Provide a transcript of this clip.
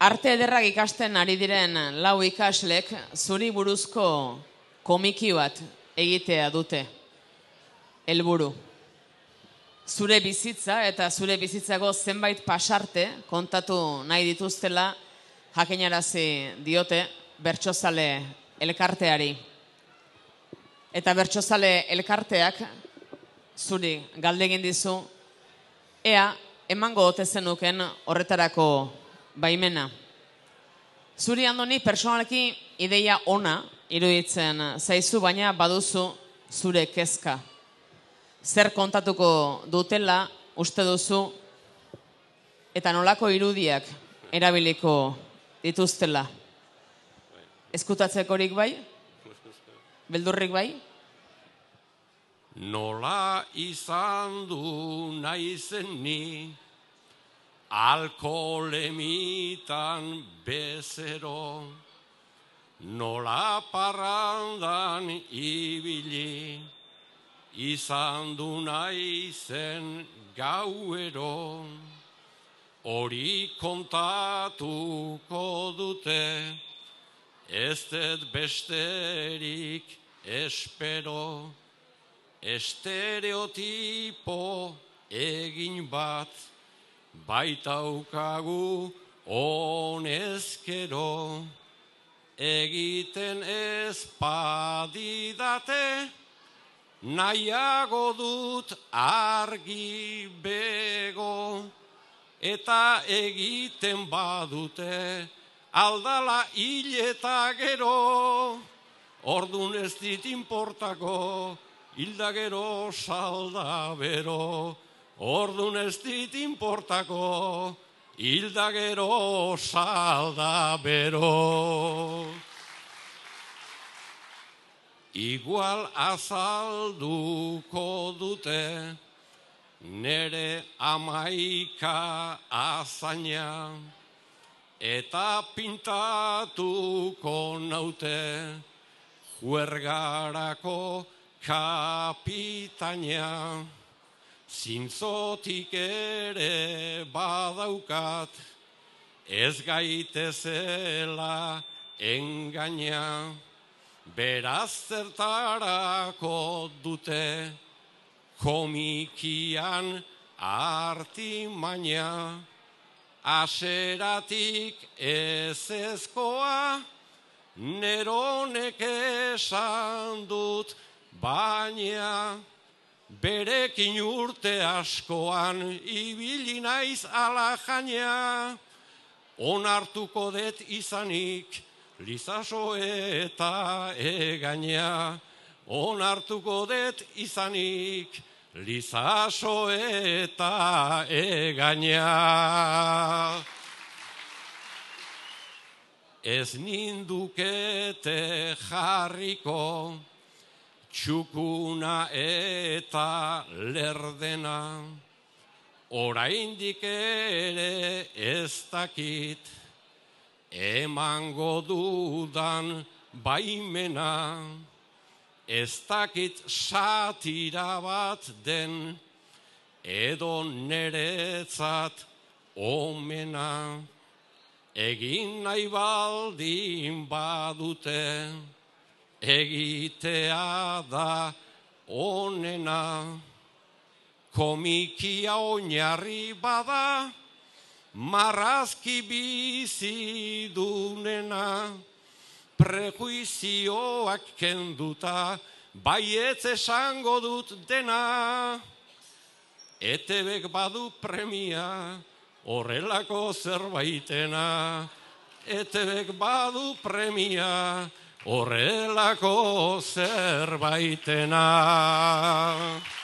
Arte ederrak ikasten ari diren lau ikaslek zuri buruzko komiki bat egitea dute. Helburu. Zure bizitza eta zure bizitzako zenbait pasarte kontatu nahi dituztela jakinarazi diote Bertsozale elkarteari. Eta Bertsozale elkarteak zuri galdegin dizu ea emango ote zenuken horretarako baimena. Zuri Andoni pertsonalki ideia ona iruditzen zaizu, baina baduzu zure kezka. Zer kontatuko dutela uste duzu eta nolako irudiak erabiliko dituztela. Ezkutatzekorik bai? Beldurrik bai? Nola izan du naizen ni alkoholemitan bezero, nola parrandan ibili, izan du naizen gauero, hori kontatuko dute, ez dut besterik espero, estereotipo egin bat, baitaukagu honezkero, egiten ez padidate, nahiago dut argi bego, eta egiten badute, aldala hil eta gero, ordun ez dit inportako, hilda gero salda bero, ordun ez dit inportako, hilda gero salda bero. Igual azalduko dute, nere 11 azaina, eta pintatuko naute, juergarako kapitaina. Zintzotik ere badaukat, ez gaitezela engaina, beraz zertarako dute, komikian artimaina, aseratik ez ezkoa, neronek esan dut baina, berekin urte askoan ibili naiz ala jaina, onartuko dut izanik lizaso eta egaina, onartuko dut izanik lizaso eta egaina. Ez nindukete jarriko, txukuna eta lerdena, oraindik ere ez dakit, emango dudan baimena, ez dakit satira bat den, edo neretzat omena, egin nahi baldin badute, egitea da onena, komikia oinarri bada, marrazki bizidunena, prejuizioak kenduta, baietz esango dut dena, ETBek badu premia, horrelako zerbaitena, ETBek badu premia, horrelako zerbaitena.